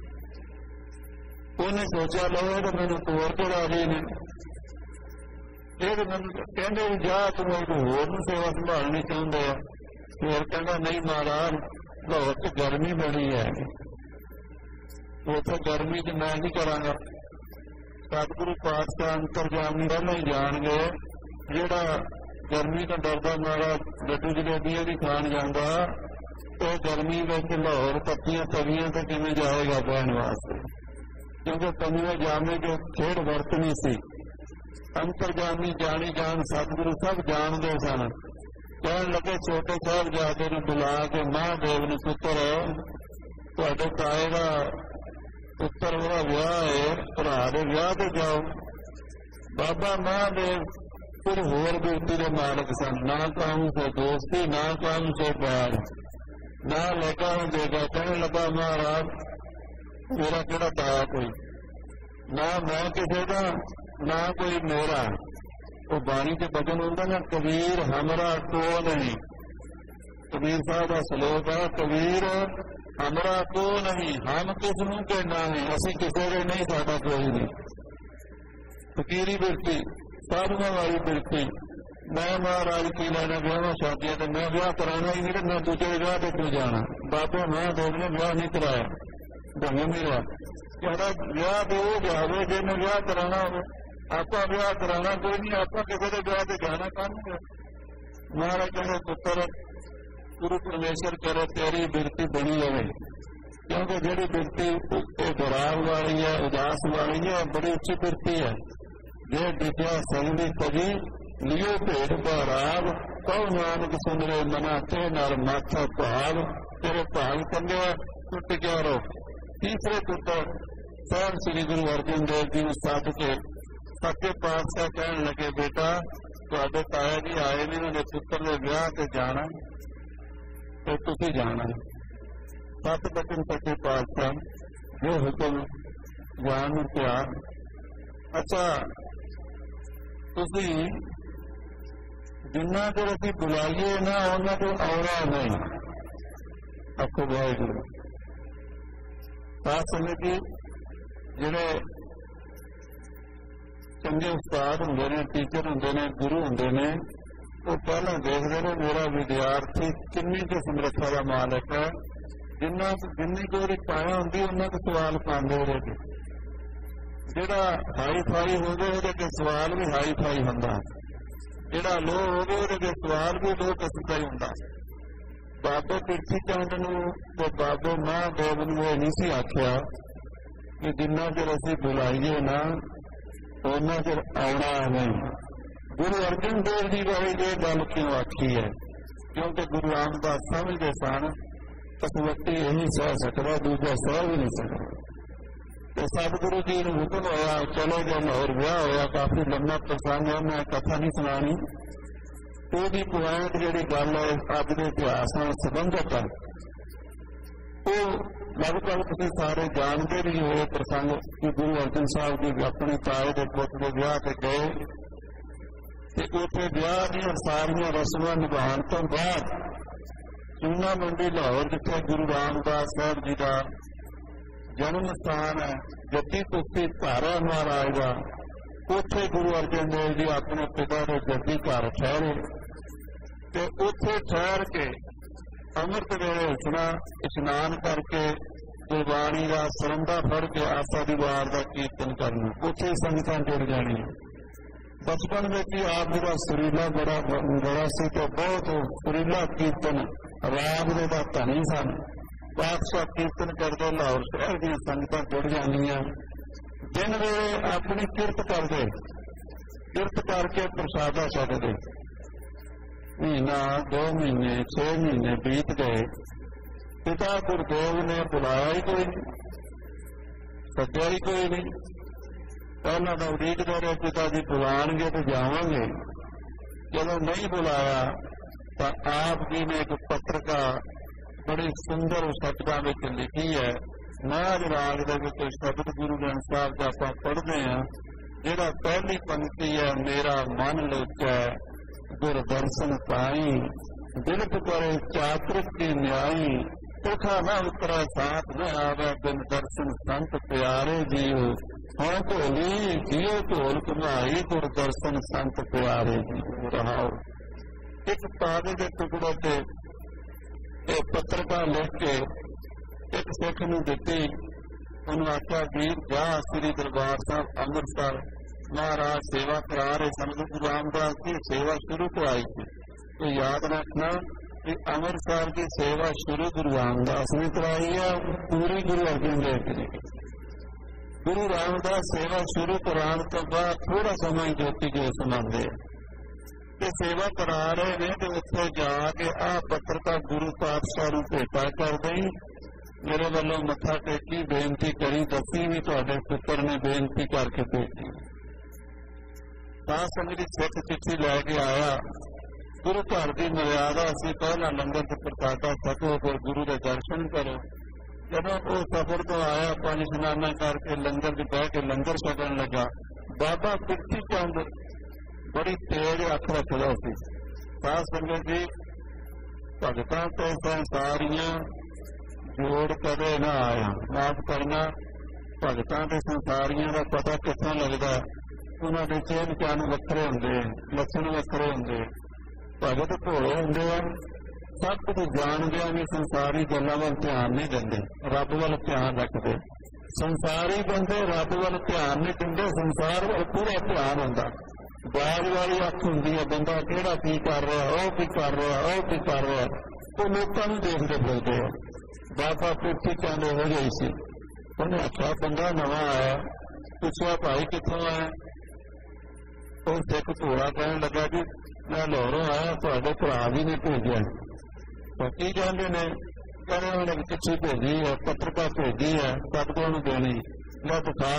ਉਹਨੇ ਸੋਚਿਆ ਲਓ ਇਹ ਤਾਂ ਮੈਨੂੰ ਤੋਰ ਕੇ ਰਾਜੀ ਨੇ, ਇਹ ਤਾਂ ਮੈਨੂੰ ਕਹਿੰਦੇ ਵੀ ਜਾ ਤੂੰ ਇੱਕ ਹੋਰ ਨੂੰ ਸੇਵਾ ਸੰਭਾਲਣੀ ਚਾਹੁੰਦੇ ਆ। ਫਿਰ ਕਹਿੰਦਾ ਨਹੀਂ ਮਹਾਰਾਜ ਲਾਹੌਰ 'ਚ ਗਰਮੀ ਬੜੀ ਹੈ, ਉੱਥੇ ਗਰਮੀ 'ਚ ਮੈਂ ਨਹੀਂ ਕਰਾਂਗਾ। ਸਤਿਗੁਰੂ ਪਾਤਸ਼ਾਹ ਅੰਤਰਜਾਮੀ ਪਹਿਲਾਂ ਹੀ ਜਾਣ ਗਏ, ਜਿਹੜਾ ਗਰਮੀ ਤੋਂ ਡਰਦਾ ਮਾਰਾ ਲੱਡੂ ਜਲੇਬੀਆਂ ਵੀ ਖਾਣ ਜਾਂਦਾ, ਉਹ ਗਰਮੀ ਵਿੱਚ ਲਾਹੌਰ ਪੱਤੀਆਂ ਤਵੀਆਂ ਤੇ ਕਿਵੇਂ ਜਾਏਗਾ ਬਹਿਣ ਵਾਸਤੇ, ਕਿਉਂਕਿ ਪੰਜਵੇਂ ਜਾਮੇ ਜੋ ਖੇਡ ਵਰਤਣੀ ਸੀ। ਅੰਤਰਜਾਮੀ ਜਾਣੀ ਜਾਣ ਸਤਿਗੁਰੂ ਸਭ ਜਾਣਦੇ ਸਨ। ਕਹਿਣ ਲੱਗੇ ਛੋਟੇ ਸਾਹਿਬਜ਼ਾਦੇ ਨੂੰ ਬੁਲਾ ਕੇ ਮਹਾਂਦੇਵ ਨੂੰ ਪੁੱਤਰ ਤੁਹਾਡੇ ਤਾਏ ਦਾ ਪੁੱਤਰ ਉਹਦਾ ਵਿਆਹ ਹੈ, ਭਰਾ ਦੇ ਵਿਆਹ ਤੇ ਜਾਓ। ਬਾਬਾ ਮਹਾਂਦੇਵ ਫਿਰ ਹੋਰ ਬਿਰਤੀ ਦੇ ਮਾਲਕ ਸਨ, ਨਾ ਕਾਹੂ ਸੇ ਦੋਸਤੀ ਨਾ ਕਾਹੂ ਸੇ ਪਿਆਰ ਨਾ ਲੱਗਾ ਦੇਗਾ। ਕਹਿਣ ਲੱਗਾ ਮਹਾਰਾਜ ਮੇਰਾ ਕਿਹੜਾ ਤਾਇਆ ਕੋਈ, ਨਾ ਮੈਂ ਕਿਸੇ ਦਾ ਨਾ ਕੋਈ ਮੇਰਾ। ਉਹ ਬਾਣੀ ਚ ਬਚਨ ਹੁੰਦਾ ਨਾ ਕਬੀਰ ਹਮਰਾ ਕੋ ਨਹੀਂ, ਕਬੀਰ ਸਾਹਿਬ ਦਾ ਸਲੋਕ ਹੈ ਕਬੀਰ ਹਮਰਾ ਕੋ ਨਹੀਂ, ਹਮ ਕਿਸ ਨੂੰ ਕਹਿਣਾ ਹੈ, ਅਸੀਂ ਕਿਸੇ ਦੇ ਨਹੀਂ, ਸਾਡਾ ਕੋਈ ਨਹੀਂ। ਫਕੀਰੀ ਬਿਰਤੀ ਸਾਧੂਆਂ ਵਾਲੀ ਬਿਰਤੀ। ਮੈਂ ਮਹਾਰਾਜ ਕੀ ਲੈਣਾ ਵਿਆਹਾਂ ਸ਼ਾਦੀਆਂ ਤੇ, ਮੈਂ ਵਿਆਹ ਕਰਾਉਣਾ ਹੀ ਨਹੀਂ, ਮੈਂ ਦੂਜੇ ਵਿਆਹ ਤੇ ਕਿਉਂ ਜਾਣਾ। ਬਾਬਾ ਮਹਾਂਦੇਵ ਨੇ ਵਿਆਹ ਨਹੀਂ ਕਰਾਇਆ, ਢੰਗ ਮੇਰਾ ਕਹਿੰਦਾ ਵਿਆਹ ਤੇ ਉਹ ਜਾਵੇ ਜਿਹਨੇ ਵਿਆਹ ਕਰਾਉਣਾ ਹੋਵੇ, ਆਪਾਂ ਵਿਆਹ ਕਰਾਉਣਾ ਕੋਈ ਨਹੀਂ, ਆਪਾਂ ਕਿਸੇ ਦੇ ਵਿਆਹ ਤੇ ਜਾਣਾ ਕੰਮ ਹੈ। ਮਹਾਰਾਜ ਕਹਿੰਦੇ ਪੁੱਤਰ ਗੁਰੂ ਪਰਮੇਸ਼ਰ ਕਰੇ ਤੇਰੀ ਬਿਰਤੀ ਬਣੀ ਰਹੇ, ਕਿਉਂਕਿ ਜਿਹੜੀ ਬਿਰਤੀ ਇਹ ਦਰਾਰ ਵਾਲੀ ਹੈ, ਉਦਾਸ ਵਾਲੀ ਹੈ, ਬੜੀ ਉੱਚੀ ਬਿਰਤੀ ਹੈ। ਜੇ ਵਿਦਿਆ ਸੰਗੀ ਕਜੀ ਲਿਓ ਭੇਡ ਭਾਰਾਵ, ਕਉ ਨਾਨਕ ਸੁਨਰੇ ਮਨਾ ਤੇ ਨਾਲ ਮਾਥਾ ਭਾਵ, ਤੇਰੇ ਭਾਗ ਕੰਗਿਆ ਟੁੱਟ ਗਿਆ ਰੋ। ਤੀਸਰੇ ਪੁੱਤਰ ਸਾਹਿਬ ਸ੍ਰੀ ਗੁਰੂ ਅਰਜਨ ਦੇਵ ਜੀ ਨੂੰ ਸੱਦ ਕੇ ਸੱਚੇ ਪਾਤਸ਼ਾਹ ਕਹਿਣ ਲੱਗੇ ਬੇਟਾ ਤੁਹਾਡੇ ਤਾਇਆ ਜੀ ਆਏ ਨੇ, ਉਹਨਾਂ ਦੇ ਪੁੱਤਰ ਦੇ ਵਿਆਹ ਤੇ ਜਾਣਾ ਤੇ ਤੁਸੀਂ ਜਾਣਾ। ਸੱਤ ਬਚਨ ਸੱਚੇ ਪਾਤਸ਼ਾਹ ਜੋ ਹੁਕਮ ਜਾਣ ਨੂੰ ਤਿਆਰ। ਅੱਛਾ ਤੁਸੀਂ ਜਿੰਨਾ ਚਿਰ ਅਸੀਂ ਬੁਲਾਈਏ ਨਾ ਉਹਨਾਂ ਤੋਂ ਆਉਣਾ ਨਹੀਂ। ਆਖੋ ਵਾਹਿਗੁਰੂ। ਸਾਧ ਸੰਗਤ ਜੀ ਜਿਹੜੇ ਚੰਗੇ ਉਸਤਾਦ ਹੁੰਦੇ ਨੇ, ਟੀਚਰ ਹੁੰਦੇ ਨੇ, ਗੁਰੂ ਹੁੰਦੇ ਨੇ, ਉਹ ਪਹਿਲਾਂ ਦੇਖਦੇ ਨੇ ਮੇਰਾ ਵਿਦਿਆਰਥੀ ਕਿੰਨੀ ਕੁ ਸਮਰੱਥਾ ਦਾ ਮਾਲਕ ਹੈ। ਜਿੰਨਾ ਜਿੰਨੀ ਕੁ ਉਹਦੀ ਪਾਇਆ ਹੁੰਦੀ ਉਹਨਾਂ ਕੁ ਸਵਾਲ ਪਾਉਂਦੇ ਉਹਦੇ ਤੇ। ਜਿਹੜਾ ਹਾਈ ਫਾਈ ਹੋਵੇ ਉਹਦੇ ਤੇ ਸਵਾਲ ਵੀ ਹਾਈ ਫਾਈ ਹੁੰਦਾ, ਜਿਹੜਾ ਲੋ ਹੋਵੇ ਉਹਦੇ ਤੇ ਸਵਾਲ ਵੀ ਲੋ ਕਿਸਮ ਦਾ ਹੀ ਹੁੰਦਾ। ਬਾਬੇ ਪ੍ਰਿਥੀ ਚੰਦ ਨੂੰ ਤੇ ਬਾਬੇ ਮਹਾਂਦੇਵ ਨੂੰ ਇਹ ਨਹੀਂ ਸੀ ਆਖਿਆ ਕਿ ਜਿੰਨਾ ਚਿਰ ਅਸੀਂ ਬੁਲਾਈਏ ਨਾ ਉਹਨਾਂ ਚਿਰ ਆਉਣਾ ਨਹੀਂ। ਗੁਰੂ ਅਰਜਨ ਦੇਵ ਜੀ ਬਾਰੇ ਇਹ ਗੱਲ ਕਿਉਂ ਆਖੀ ਹੈ? ਕਿਉਂਕਿ ਗੁਰੂ ਰਾਮਦਾਸ ਸਮਝਦੇ ਸਨ ਇੱਕ ਵਿਅਕਤੀ ਇਹੀ ਸਹਿ ਸਕਦਾ, ਦੂਜਾ ਸਹਿ ਵੀ ਨਹੀਂ ਸਕਦਾ। ਤੇ ਸਤਿਗੁਰੂ ਜੀ ਨੂੰ ਹੁਕਮ ਹੋਇਆ, ਚਲੇ ਗਏ ਲਾਹੌਰ, ਵਿਆਹ ਹੋਇਆ। ਕਾਫੀ ਲੰਮਾ ਪ੍ਰਸੰਗ ਹੈ, ਮੈਂ ਕਥਾ ਨਹੀਂ ਸੁਣਾਣੀ। ਉਹਦੀ ਪੁਆਇੰਟ ਜਿਹੜੀ ਗੱਲ ਹੈ ਅੱਜ ਦੇ ਇਤਿਹਾਸ ਨਾਲ ਸੰਬੰਧਿਤ ਹੈ, ਉਹ ਲਗਭਗ ਤੁਸੀਂ ਸਾਰੇ ਜਾਣਦੇ ਵੀ ਹੋਏ ਪ੍ਰਸੰਗ ਕਿ ਗੁਰੂ ਅਰਜਨ ਸਾਹਿਬ ਜੀ ਆਪਣੇ ਤਾਏ ਦੇ ਪੁੱਤ ਦੇ ਵਿਆਹ ਤੇ ਗਏ ਤੇ ਉੱਥੇ ਵਿਆਹ ਦੀਆਂ ਸਾਰੀਆਂ ਰਸਮਾਂ ਨਿਭਾਉਣ ਤੋਂ ਬਾਅਦ ਚੂਨਾ ਮੰਡੀ ਲਾਹੌਰ, ਜਿੱਥੇ ਗੁਰੂ ਰਾਮਦਾਸ ਸਾਹਿਬ ਜੀ ਦਾ ਜਨਮ ਸਥਾਨ ਹੈ, ਜੱਦੀ ਕੁਸ਼ਤੀ ਧਾਰਾ ਮਹਾਰਾਜ ਦਾ, ਉੱਥੇ ਗੁਰੂ ਅਰਜਨ ਦੇਵ ਜੀ ਆਪਣੇ ਪਿਤਾ ਦੇ ਜੱਦੀ ਘਰ ਠਹਿਰੇ ਤੇ ਉੱਥੇ ਠਹਿਰ ਕੇ ਅੰਮ੍ਰਿਤ ਵੇਲੇ ਉੱਠਣਾ, ਇਸ਼ਨਾਨ ਕਰਕੇ ਗੁਰਬਾਣੀ ਦਾ ਸਰੰਦਾ ਫੜ ਕੇ ਆਸਾ ਦੀ ਵਾਰ ਦਾ ਕੀਰਤਨ ਕਰਨਾ। ਉੱਥੇ ਸੰਗਤਾਂ ਜੁੜ ਜਾਣੀਆਂ। ਬਚਪਨ ਵਿੱਚ ਹੀ ਆਪ ਜੀ ਦਾ ਸੁਰੀਲਾ ਬੜਾ ਬੜਾ ਸੀ ਤੇ ਬਹੁਤ ਸੁਰੀਲਾ ਕੀਰਤਨ ਰਾਗ ਦੇ ਦਾ ਧਨੀ ਸਨ। ਪਾਤਸ਼ਾਹ ਕੀਰਤਨ ਕਰਦੇ ਲਾਹੌਰ ਸ਼ਹਿਰ ਦੀਆਂ ਸੰਗਤਾਂ ਜੁੜ ਜਾਂਦੀਆਂ। ਦਿਨ ਵੇਲੇ ਆਪਣੀ ਕਿਰਤ ਕਰਦੇ, ਕਿਰਤ ਕਰਕੇ ਪ੍ਰਸ਼ਾਦਾ ਛਕਦੇ। ਮਹੀਨਾ, ਦੋ ਮਹੀਨੇ, ਛੇ ਮਹੀਨੇ ਬੀਤ ਗਏ। ਪਿਤਾ ਗੁਰਦੇਵ ਨੇ ਬੁਲਾਇਆ ਹੀ ਕੋਈ ਨਹੀਂ, ਸੱਦਿਆ ਹੀ ਕੋਈ ਨਹੀਂ। ਪਹਿਲਾਂ ਤਾਂ ਉਡੀਕਦੇ ਰਹੇ ਪਿਤਾ ਜੀ ਬੁਲਾਉਣਗੇ ਤੇ ਜਾਵਾਂਗੇ। ਜਦੋਂ ਨਹੀਂ ਬੁਲਾਇਆ ਤਾਂ ਆਪ ਜੀ ਨੇ ਇੱਕ ਪੱਤਰਕਾ ਬੜੀ ਸੁੰਦਰ ਸ਼ਬਦਾਂ ਵਿੱਚ ਲਿਖੀ ਹੈ। ਨਾਜ ਰਾਗ ਦੇ ਵਿੱਚ ਸ਼ਬਦ ਗੁਰੂ ਗ੍ਰੰਥ ਸਾਹਿਬ ਦਾ ਆਪਾਂ ਪੜ੍ਹਦੇ ਹਾਂ, ਜਿਹੜਾ ਪਹਿਲੀ ਪੰਕਤੀ ਹੈ, ਮੇਰਾ ਮਨ ਲੋਚੈ ਗੁਰ ਦਰਸ਼ਨ ਪਾਈ, ਦਿਲਤ ਕਰੇ ਚਾਤ੍ਰਿਕ ਕੀ ਨਿਆਈ, ਤੁਖਾ ਨਾ ਉਤਰਾ ਸਾਥ ਨ ਆਵੇ ਬਿਨ ਦਰਸ਼ਨ ਸੰਤ ਪਿਆਰੇ ਜੀਓ, ਹਾਂ ਢੋਲੀ ਜੀਓ ਢੋਲ ਘੁਮਾਈ ਗੁਰ ਦਰਸ਼ਨ ਸੰਤ ਪਿਆਰੇ ਜੀਓ। ਰਹਾਓ ਇੱਕ ਕਾਗਜ਼ ਦੇ ਟੁਕੜੇ ਤੇ ਇਹ ਪੱਤਰਕਾਰ ਲਿਖ ਕੇ ਇੱਕ ਸਿੱਖ ਨੂੰ ਦਿੱਤੀ। ਉਹਨੂੰ ਆਖਿਆ, ਵੀਰ ਜਾ ਸ੍ਰੀ ਦਰਬਾਰ ਸਾਹਿਬ ਅੰਮ੍ਰਿਤਸਰ ਮਹਾਰਾਜ ਸੇਵਾ ਕਰਾ ਰਹੇ ਸਨ। ਗੁਰੂ ਰਾਮਦਾਸ ਦੀ ਸੇਵਾ ਸ਼ੁਰੂ ਕਰਾਈ ਸੀ। तो याद रखना कि अमृतसर की सेवा शुरू गुरु रामदास ने कराई है, पूरी गुरु अर्जन देव जी ने। गुरु रामदास सेवा शुरू कराने तो बाद थोड़ा समय ज्योति जो सुनाते ते सेवा करा रहे ने तो उत्थे जाके आ पत्रकार गुरु पातशाह नूं भेटा कर दई, मेरे वालों मत्था टेकी बेनती करी, दसी भी तुहाडे पुत्र ने बेनती करके भेजी। तां संगत सिख चिट्ठी लैके आया। गुरु घर की मर्यादा असीं पहला लंगर से प्रसादा छको, फिर गुरु के दर्शन करो। जदों वो सफर तो आया, पानी स्नाना करके लंगर च बह के लंगर छकन लगा, बाबा पिरथी चंद बड़ी तेज अख रखदा सी। साध संगत जी, भगतां ते संसारियां जोड़ कदे ना आया। माफ करना, भगतां ते संसारियां का पता कित्थों लगदा? उन्हां दे चेन चान वखरे हुंदे, लक्षण वखरे हुंदे। भगत भोले होंगे हैं, सब कुछ जानते भी संसारी गलों वाल ध्यान नहीं देंगे, रब वाल ध्यान रखते। संसारी बंदे रब वाल ध्यान नहीं देंगे, संसार वाल पूरा ध्यान होंदा। बाज वाली अख होंदी है, बंदा केड़ा की कर रहा, वह की कर रहा, वह की कर रहा, वो लोगों को देखते फिरते हैं। बाबा पिरथी चंद हो गई सी। उन्हें आख्या, बंदा नवा आया, पूछा भाई कितों आया? वो सिख भोला कहन लगा जी मैं लाहौरों आया, तुहाडे भरा भी ने भेजा। तो की कहते ने? कहने उन्हें चिट्ठी भेजी है, पत्रकार भेजी है, सतगुरु नूं देनी, लै दिखा।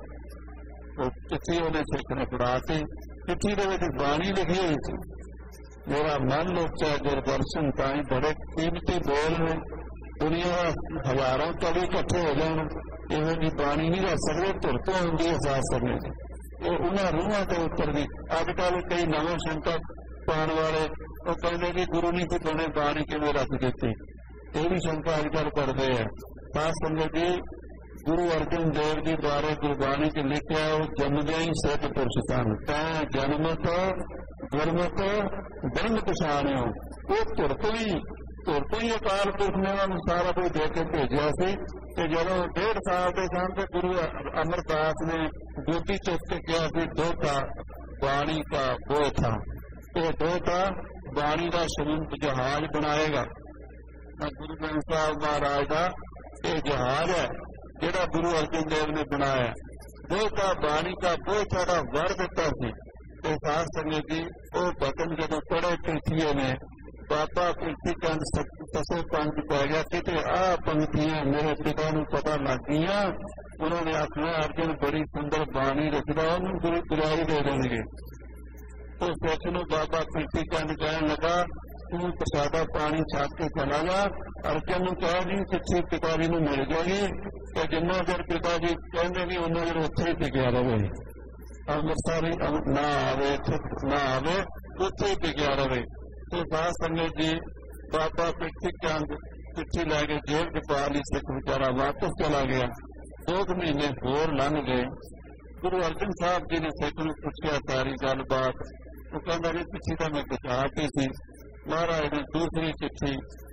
चिट्ठी उन्हें सिख ने फड़ाती। चिट्ठी दे विच बाणी लिखी हुई थी, मेरा मन लोचा गुरदर्शन ताई, बड़े कीमती बोल ने। दुनिया हजारों कवि इकट्ठे हो जाए, इवें की बाणी नहीं रख सकते, धुर तो आउंदी है साथ समय की। उन्होंने रूहां के उत्तर दी। अजकल कई नवे संकट पाने वाले वो कहते कि गुरु नहीं सी बने, बाणी किवें रख दी। ये भी शंका अजकल करते हैं। खास संगत जी, गुरु अर्जन देव जी बारे गुरबाणी च लिखा, वो जमदे ही सिद्ध पुरुष सन। तैं जन्मत गुरमत ब्रह्म पछाणियो। वो धुर तो ही धुर तो ही अकाल पुरख ने उन्होंने सारा कुछ दे के भेजा सी। तो जदों डेढ़ साल के सन तो गुरु अमरदास ने ज्योति चुक के कहा कि दोता बाणी का वो था, तो दोता बाणी का समुद्र जहाज बनाएगा। गुरु ग्रंथ साहब महाराज का यह जहाज है जिहड़ा गुरु अर्जन देव ने बनाया। दोता बाणी का वो सारा वर दिता सी। तो साध संगत जी, वो बचन जदों पढ़े पिरथीए ने, बाबा पिरथी चंद ससो पंच पै गया कि आ पंक्तियां मेरे पिता नूं पता लग गईयां। उन्होंने आखना, अर्जन बड़ी सुंदर बाणी रखदा, उन्होंने गुरु गुलारी दे देंगे। तो सिख नूं बाबा पिरथी चंद कहन लगा, तू प्रसादा पानी छक के चला जा। अर्जन नूं कह जी चिट्ठी पिता जी नूं मिल जाएगी, तो जिन्ना चर पिता जी कहंदे भी उन्ना चर उत्थे ही टिकिया रहे। अमृतसर ना आवे, ना आवे, उत्थे ही टिकिया रहे। तो साध संगत जी, बाबा पिरथी चंद चिट्ठी लैके जेल च पा ली। सिख बेचारा वापस चला गया। दो महीने होर लंघ गए। गुरु अर्जन साहब जी ने सिख नूं पुछया सारी गलबात। वो कहंदा जी चिट्ठी तां मैं पहुंचाती सी। महाराज ने दूसरी चिट्ठी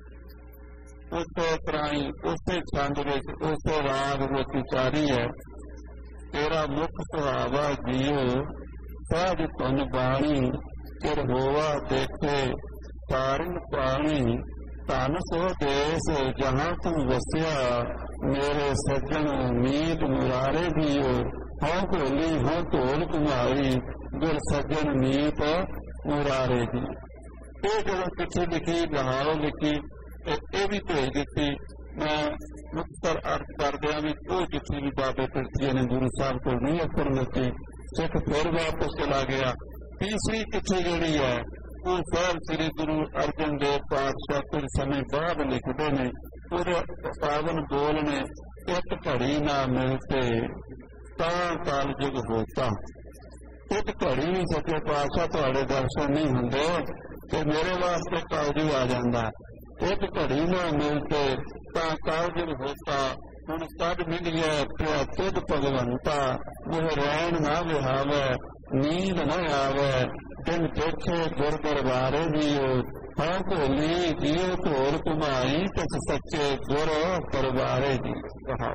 उसे तरह ही उसे छंद विच उसे राग विच उचारी है। तेरा मुख सुहावा जियो सहज धुन बाणी चिर होवा देखे तारिन पाणी। धन सो देश जहां तू वसिया मेरे सज्जन मीत मुरारे दियो। हों ढोली हों ढोल कुमारी गुर सज्जन मीत मुरारे दी। ये जो चिट्ठी लिखी लाहौरों लिखी ये भी भेज दी। मैं मुक्तसर अर्ज कर दिया भी वो चिट्ठी भी बाबे पिरथी ने गुरु साहब को नहीं अखर लिखी। सिख फिर वापस चला गया। तीसरी चिट्ठी जी है वो साहब श्री गुरु अर्जन देव पातशाह कुछ समय बाद लिखते हैं। पूरे पावन बोल ने एक घड़ी ना मिलते काल युग होता। एक घड़ी भी सच्चे पातशाह तुहाडे दर्शन नहीं होंगे तो मेरे वास्ते काल युग आ जाता। एक घड़ी ना मिलते काल युग होता। हुण सद मिलिए पिया तुद भगवंता वो रैन ना विहावे नींद न आवे। दिन देखे गुर दरबारे जियो हाँ भोली जियो ढोल घुमाई तिस सच्चे गुर दरबारे जी। कहा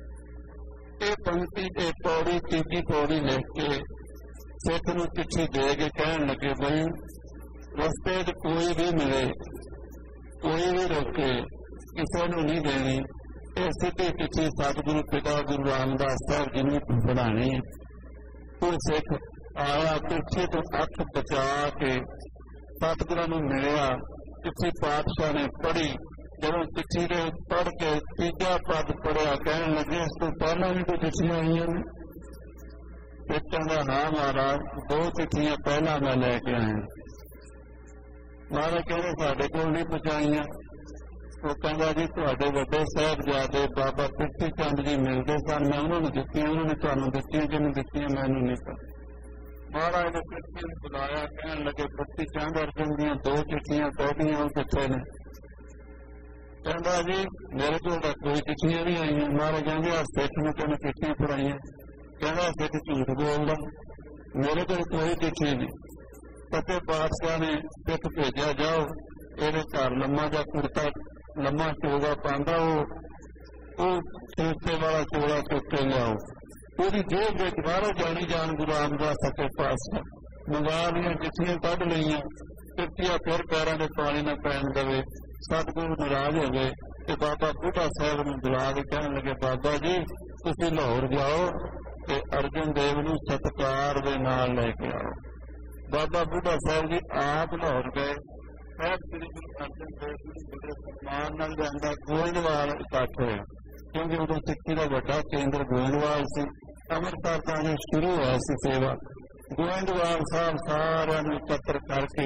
ये पंक्ति ये पौड़ी तीजी पौड़ी लिख के सिख नूं चिट्ठी दे के कहन लगे बई रस्ते च कोई भी मिले कोई भी रोके किसी नूं नहीं देनी। ये सीधी चिट्ठी सतगुरु पिता गुरु रामदास साहब जी नूं पढ़ानी। वो सिख आया पिछे तो अख बचा के सतगुरां नूं मिलिया। चिट्ठी पातशाह ने पढ़ी। जब चिट्ठी ने पढ़ के तीजा पद पढ़िया कहन लगे इस तो पहला भी कोई चिट्ठियां आईयां ने। फिर कहंदा हाँ महाराज दो चिट्ठियां पहला मैं लैके आया। महाराज कहंदे साडे कोल नहीं पहुंचाईयां। वो कहंदा जी तुहाडे वड्डे साहिबजादे बाबा पिरथी चंद जी मिलते सन मैं उन्होंने दित्तियां उन्होंने तुहानूं दित्तियां कि नहीं दित्तियां मैनूं नहीं पता। महाराज ने पिरथी नूं बुलाया कहन लगे पिरथी चंद अर्जन दीयां दो चिट्ठियां कहदियां वो कित्थे ने। कहंदा जी मेरे कोल तां कोई चिट्ठियां नहीं आईयां। महाराज कहंदे आ सिख ने तैनूं चिट्ठियां पढ़ाईयां। कहंदा सिख झूठ बोलदा मेरे कोल कोई चिट्ठी नहीं। सच्चे पातशाह ने सिख भेजा जाओ ਇਹਦੇ ਘਰ लम्मा जा कुर्ता लम्मा चोगा पांदा वो सूते वाला चोला चुक के लियाओ। ਉਹਦੀ जेब ਵਿੱਚ ਬਾਹਰੋਂ ਜਾਣੀ जान गुरु रामदास सच्चे पातशाह मंगा ਦੀਆਂ चिट्ठियां ਕੱਢ ਲਈਆਂ। चिट्ठियां फिर पैरों के पानी ना पैन देवे। सतगुरु नाराज हो गए ਤੇ बाबा बूढ़ा साहब ਨੂੰ बुला के कहन लगे बाबा जी ਤੁਸੀਂ लाहौर जाओ ਤੇ अर्जन देव ਨੂੰ सत्कार ਦੇ ਨਾਲ ਲੈ के आओ। बाबा बूढ़ा साहब जी आप लाहौर गए। साहब श्री गुरु अर्जन देव जी बड़े सम्मान नाल लिआंदा गोइंदवाल इकट्ठ होया क्योंकि उदों सिੱਖੀ ਦਾ ਵੱਡਾ ਕੇਂਦਰ गोइंदवाल ਸੀ। ਅੰਮ੍ਰਿਤਸਰ ਤੋਂ जो शुरू होया सी सेवा गोइंदवाल साहब सारिਆਂ ਨੂੰ इकट्ठा करके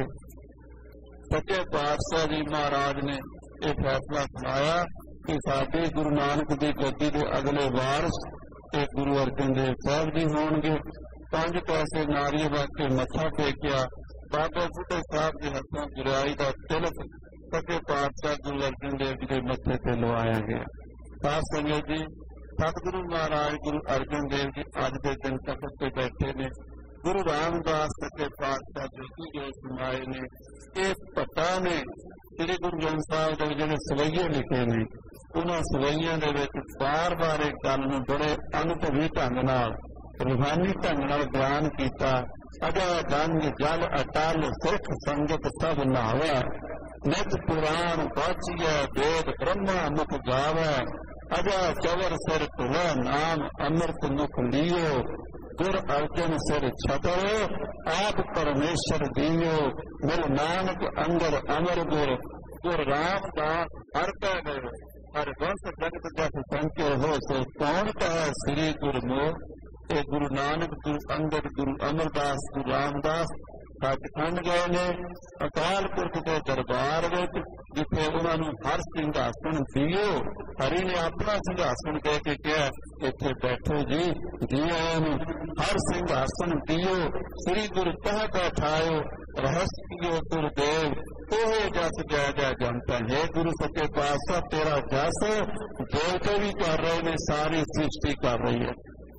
सच्चे पातशाह जी महाराज ने यह फैसला सुनाया कि साडे गुरु नानक की गद्दी के अगले वारिस ते गुरु अर्जन देव साहब जी होणगे। पंज पैसे नारियल रख के मत्था टेकिया। बाबा बूढ़े साहब के हथों गुरियाई का तिलक सच्चे पातशाह गुरु अर्जन देव जी के मत्थे से लवाया गया। साथ संगत जी सतगुरु महाराज गुरु अर्जन देव जी अज के दिन तखत से बैठे ने। गुरु रामदास सच्चे पातशाह जोगी जो समाए ने इस पता ने श्री गुरु ग्रंथ साहिब के जो सवैये लिखे ने उन्होंने सवैया के बार बार एक गल में बड़े अनुभवी ढंग नाल रूहानी ढंग नाल बयान किया। अजा गंज जल अटल सिख संगत सब नहावे नित पुराण बाचिया वेद ब्रह्मा मुख गावे। अजा चवर सिर तुला नाम अमृत मुख लियो गुर अर्जन सिर छतर आप परमेश्वर दियो। मिल नानक अंदर अमर गुर गुर रामदास हर पै गए हर वंश जगत जस संख्य हो सो कौन कह श्री गुरमोह। ये गुरु नानक गुरु अंगद गुरु अमरदास गुरु रामदास सचखंड गए ने अकाल पुरख के दरबार में जिथे उन्होंने हर सिंघासन दियो। हरि ने अपना सिंघासन कह के कहा इत्थे बैठो जी जी आए हर सिंघासन दियो। श्री गुरु कह बैठायो रहस्य गुरुदेव तोहे जस जय जय जनता। है गुरु सच्चे पातशाह तेरा जस देवते भी कर रहे ने सारी सृष्टि कर रही है।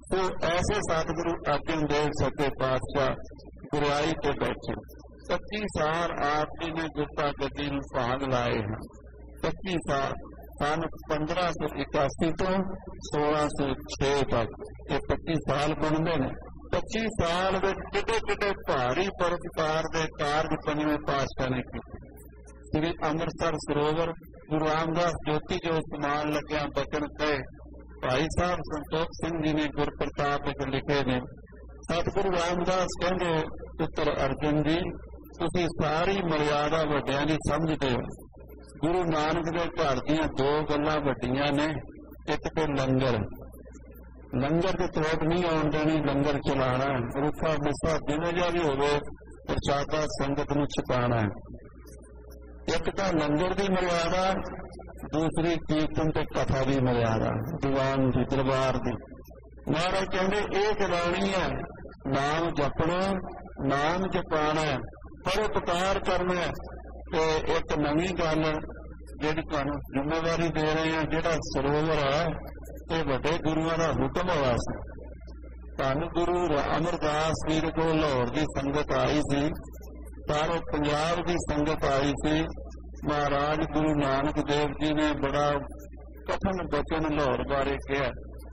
तो ऐसे सतगुरु अर्जन देव सच्चे पातशाह गुरियाई ते बैठे पच्ची साल आप जी ने गुप्ता गद्दी नूं भाग लाए हैं। पच्ची साल सन पंद्रह सौ इक्यासी तो सोलह सौ छे तक ये पच्ची साल बनते हैं। पच्ची साल में किडे किडे भारी परोपकार के कारज पंजवें पातशाह ने किए। श्री अमृतसर सरोवर गुरु रामदास ज्योति जो समान लग्या बचन कहे भाई साहब संतोख सिंह जी ने गुर प्रताप विच लिखे ने सतगुरु रामदास कहते पुत्र अर्जुन जी तुसीं सारी मर्यादा वड्डियां दी समझदे हो। गुरु नानक दे घर दीयां दो गल्लां वड्डियां ने, एक ते लंगर लंगर की त्रोट नहीं आउण देनी, लंगर चलाना रूखा मिस्सा जिवें जिहा भी होवे प्रसादा संगत नूं छकाना। एक तो लंगर की मर्यादा, दूसरी कीर्तन ते कथा की मर्यादा दीवान की दरबार की। महाराज कहते ये चलानी है, नाम जपना नाम जपाना परोपकार करना। तो एक नवी गल जी तुहानूं जिम्मेवारी दे रहे हैं, जिहड़ा सरोवर है ये वड्डे गुरुआं दा हुक्म होया सी। धन गुरु अमरदास वीर को लाहौर की संगत आई सी, सारे पंजाब की संगत आई सी। महाराज गुरु नानक देव जी ने बड़ा कठिन बचन लाहौर बारे कहा।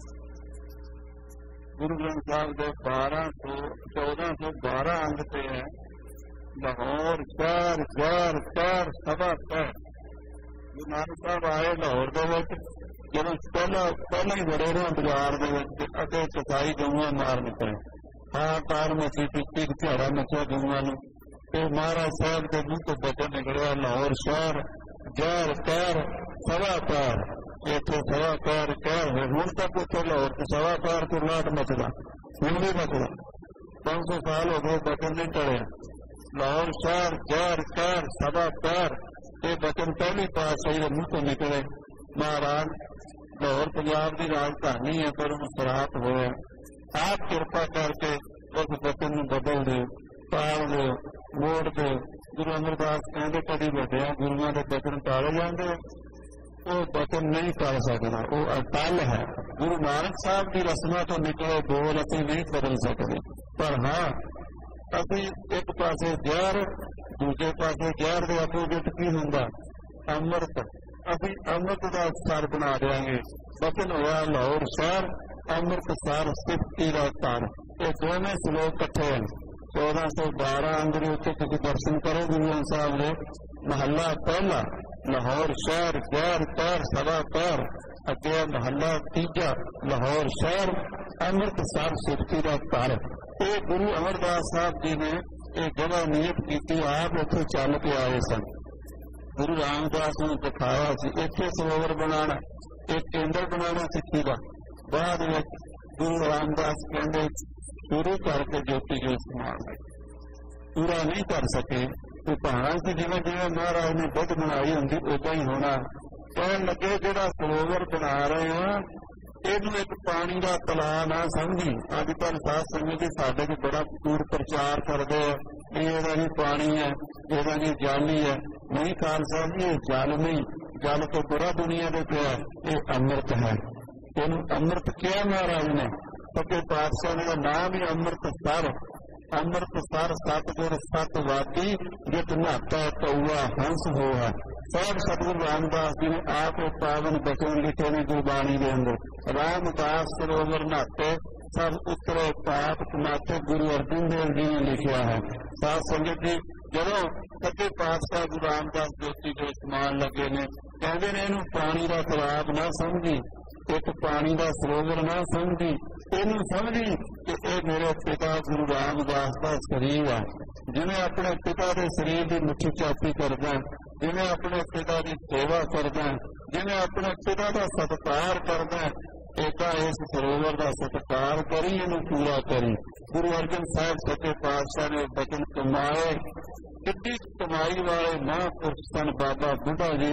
गुरु ग्रंथ साहब के बारह सौ चौदह सौ बारह अंग पे है लाहौर चार चार चार सवा तय। गुरु नानक साहब आए लाहौर के जब पहला पहले ही बड़े रहे बाजार के चसाई गऊआ मार निकले, हाहाकार मची पीती झाड़ा मचा गऊआ नूं। महाराज साहब के मुंह तो बचन निकलिया लाहौर शहर जहर पैर सवा पैर। इतने सवा पैर कह हूं तक उसे लाहौर से सवा पैर तो लाट मचदा, हूं भी मचदा। पांच सौ साल हो गए बचन नहीं टड़िया। लाहौर शहर जहर पैर सवा पैर ये बचन पहली पातशाही के मुंह तो निकले। महाराज लाहौर पंजाब की राजधानी है पर सराहत होया, आप कृपा करके उस बचन में बदल दो, टाल दो, मोड़ दो। गुरु अमरदास कहते कभी वड्डिया गुरुआं के बचन टाले जाते, वो बचन नहीं कर सकता, वो अटल है। गुरु नानक साहब की रस्मां तो निकले बोल असीं नहीं बदल सकते, पर हाँ असीं एक पासे जहर दूजे पासे जहर के अपोजिट की हुंदा अमृत, असीं अमृत का स्तर बना देंगे। बचन होया लाहौर शहर अमृतसर सिफती का स्तर। ये दोवें श्लोक इकट्ठे हैं। चौदह सौ बारह अंदर उत्ते तुसीं दर्शन करो गुरु ग्रंथ साहब ने। महला पहला लाहौर शहर गैर पैर सवा पैर, अगे महला तीजा लाहौर शहर अमृतसर सिफती का स्तर। ये गुरु अमरदास साहब जी ने यह जगह नियत की, आप इत्थे चल के आए सन। गुरु रामदास ने दिखाया सी इत्थे सरोवर बनाना, एक केंद्र बनाना सिक्खी का। बाद में गुरु रामदास कहते शुरू करके ज्योति जो इस्तेमाल पूरा नहीं कर सके तो भाणा से जिवें जिवें महाराज ने बुद्ध बनाई होंगी उदा ही होना। कहन लगे जिहड़ा सरोवर बना रहे हैं इनू एक पानी का तलाव ना समझी। अजकल साध संगत जी साडे को बड़ा दूर प्रचार करते हैं ये भी पानी है, ये भी जल ही है। नहीं खालसा जी ये जल नहीं, जल तो बुरा दुनिया के पिया, ये अमृत है। इन अमृत किया महाराज ने सच्चे पातशाह का नाम ही अमृतसर। अमृतसर सतगुर सतवादी जित नहाता कौआ हंस होआ। सब सतगुरु रामदास जी ने आप पावन बचन लिखे ने गुरबाणी के अंदर। रामदास सरोवर नहाते सब उतरे पाप कमाते गुरु अर्जन देव जी ने लिखा है। साध संगत जी जदों सच्चे पातशाह गुरु रामदास ज्योति जो इस्तेमाल लगे ने कहते ने इनू पानी का तलाब ना समझी, एक पानी का सरोवर ना समझी, इनू समझी कि यह मेरे पिता गुरु रामदास का शरीर है। जिन्हें अपने पिता के शरीर की मुट्ठी चापी करदा, जिन्हें अपने पिता की सेवा करदा, जिन्हें अपने पिता का सत्कार करदा, एका इस सरोवर का सत्कार करी, इनू पूरा करी। गुरु अर्जन साहब सच्चे पातशाह ने बचन कमाए। कितनी कमाई वाले महापुरुष सन बाबा बुढ़ा जी,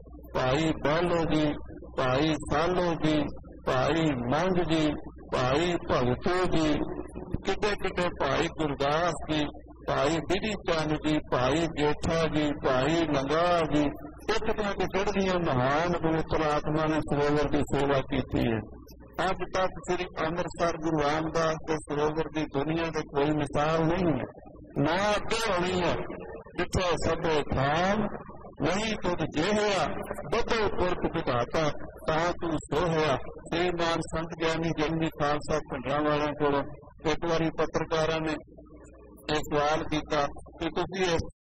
भाई बालो जी, भाई सालो जी, भाई मंग जी, भाई भगतो जी, किते किते भाई गुरदास जी, भाई बिधी चंद जी, भाई जेठा जी, भाई लंगार जी, एक तो चढ़दियां महान पवित्र आत्मा ने सरोवर की सेवा की है। ਅੱਜ ਤੱਕ ਸ੍ਰੀ ਅੰਮ੍ਰਿਤਸਰ ਗੁਰੂ ਰਾਮਦਾਸ ਦੇ ਸਰੋਵਰ ਦੀ ਦੁਨੀਆ ਦੇ ਕੋਈ ਮਿਸਾਲ ਨਹੀਂ ਹੈ, ਨਾ ਅੱਗੇ ਹੋਣੀ ਹੈ। ਜਿੱਥੇ ਸਭੇ ਖਾਨ ਨਹੀਂ ਤੁਧ ਜਿਹਿਆ, ਬਦੋ ਪੁਰਖ ਵਿਧਾਤਾ ਤਾਂ ਤੂੰ ਸੋਹਿਆ। ਸ੍ਰੀਮਾਨ ਸੰਤ ਗਿਆਨੀ ਜਨਨੀ ਖਾਲਸਾ ਭਿੰਡਰਾਂ ਵਾਲਿਆਂ ਕੋਲੋਂ ਇੱਕ ਵਾਰੀ ਪੱਤਰਕਾਰਾਂ ਨੇ ਇਹ ਸਵਾਲ ਕੀਤਾ ਕਿ ਤੁਸੀਂ ਇਸ